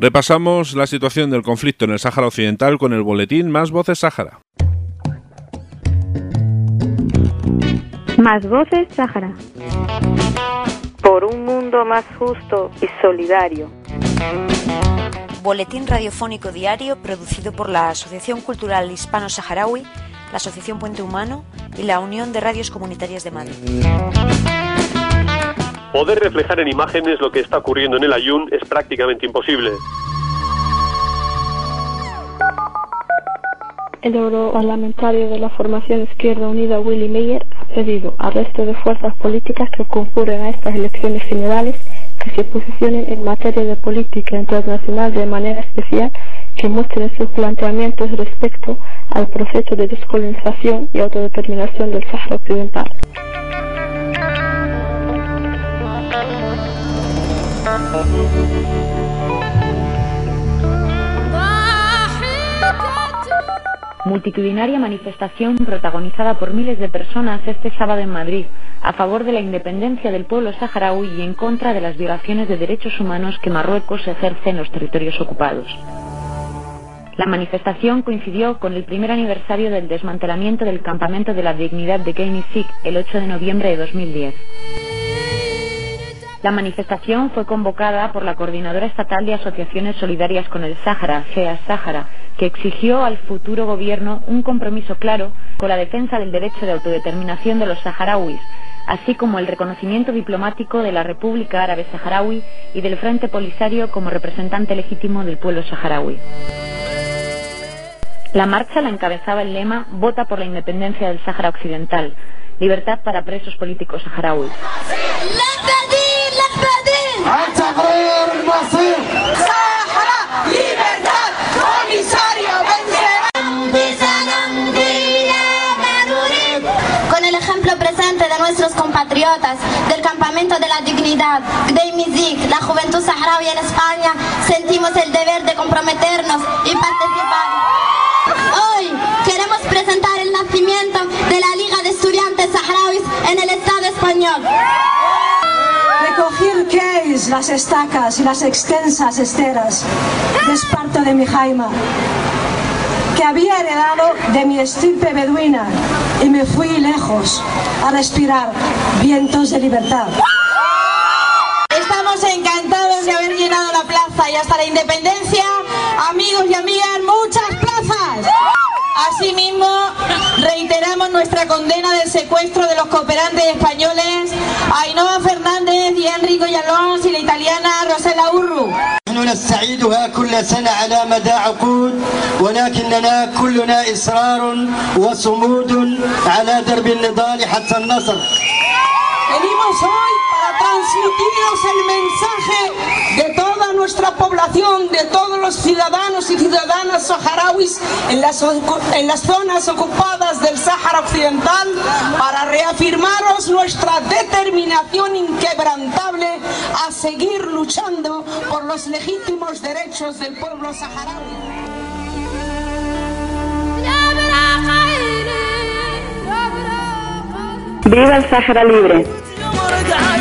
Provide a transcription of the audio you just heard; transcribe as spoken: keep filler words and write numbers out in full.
Repasamos la situación del conflicto en el Sáhara Occidental con el boletín Más Voces Sáhara. Más Voces Sáhara. Por un mundo más justo y solidario. Boletín radiofónico diario producido por la Asociación Cultural Hispano-Saharaui, la Asociación Puente Humano y la Unión de Radios Comunitarias de Madrid. Poder reflejar en imágenes lo que está ocurriendo en el Aaiún es prácticamente imposible. El europarlamentario de la formación Izquierda Unida, Willy Meyer, ha pedido al resto de fuerzas políticas que concurren a estas elecciones generales que se posicionen en materia de política internacional de manera especial, que muestren sus planteamientos respecto al proceso de descolonización y autodeterminación del Sáhara Occidental. Multitudinaria manifestación protagonizada por miles de personas este sábado en Madrid a favor de la independencia del pueblo saharaui y en contra de las violaciones de derechos humanos que Marruecos ejerce en los territorios ocupados. La manifestación coincidió con el primer aniversario del desmantelamiento del Campamento de la Dignidad de Geni-Sik el ocho de noviembre de dos mil diez. La manifestación fue convocada por la Coordinadora Estatal de Asociaciones Solidarias con el Sáhara, GEAS Sáhara, que exigió al futuro gobierno un compromiso claro con la defensa del derecho de autodeterminación de los saharauis, así como el reconocimiento diplomático de la República Árabe Saharaui y del Frente Polisario como representante legítimo del pueblo saharaui. La marcha la encabezaba el lema «Vota por la independencia del Sáhara Occidental, libertad para presos políticos saharauis». Con el ejemplo presente de nuestros compatriotas del Campamento de la Dignidad, Geni-Sik, la juventud saharaui en España, sentimos el deber de comprometernos y participar. Hoy queremos presentar el nacimiento de la Liga de Estudiantes Saharauis en el Estado español. Recoger queis las estacas y las extensas esteras de esparto de mi Jaima, que había heredado de mi estirpe beduina, y me fui lejos a respirar vientos de libertad. Estamos encantados de haber llenado la plaza y hasta la independencia, amigos y amigas, muchas plazas. Asimismo, reiteramos nuestra condena del secuestro de los cooperantes españoles Ainhoa Fernández y Enrico Yalons y la italiana Rosella Urru. نحن نستعيدها كل سنة على مدى عقود ولكننا كلنا إصرار وصمود على درب النضال حتى النصر. Venimos hoy para transmitiros el mensaje de toda nuestra población, de todos los ciudadanos y ciudadanas saharauis en las, en las zonas ocupadas del Sáhara Occidental, para reafirmaros nuestra determinación inquebrantable a seguir luchando por los legítimos derechos del pueblo saharaui. ¡Viva el Sáhara libre!